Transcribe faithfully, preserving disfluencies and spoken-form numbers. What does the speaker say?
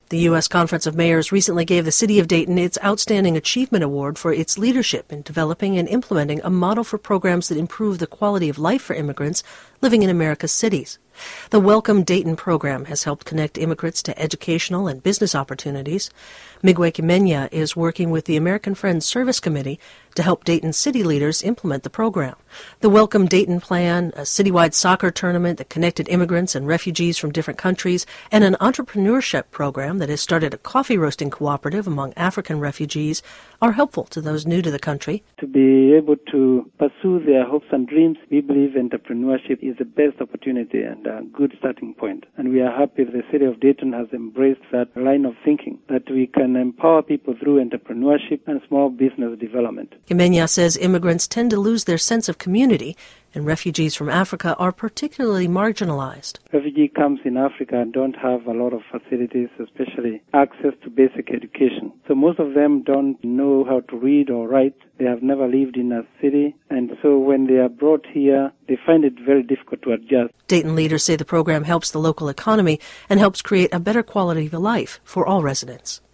The U S Conference of Mayors recently gave the City of Dayton its Outstanding Achievement Award for its leadership in developing and implementing a model for programs that improve the quality of life for immigrants living in America's cities. The Welcome Dayton program has helped connect immigrants to educational and business opportunities. Migwe Kimenya is working with the American Friends Service Committee to help Dayton city leaders implement the program. The Welcome Dayton Plan, a citywide soccer tournament that connected immigrants and refugees from different countries, and an entrepreneurship program that has started a coffee roasting cooperative among African refugees are helpful to those new to the country. To be able to pursue their hopes and dreams, we believe entrepreneurship is the best opportunity and a good starting point. And we are happy the City of Dayton has embraced that line of thinking, that we can empower people through entrepreneurship and small business development. Kimenya says immigrants tend to lose their sense of community, and refugees from Africa are particularly marginalized. Refugee camps in Africa don't have a lot of facilities, especially access to basic education. So most of them don't know how to read or write. They have never lived in a city, and so when they are brought here, they find it very difficult to adjust. Dayton leaders say the program helps the local economy and helps create a better quality of life for all residents.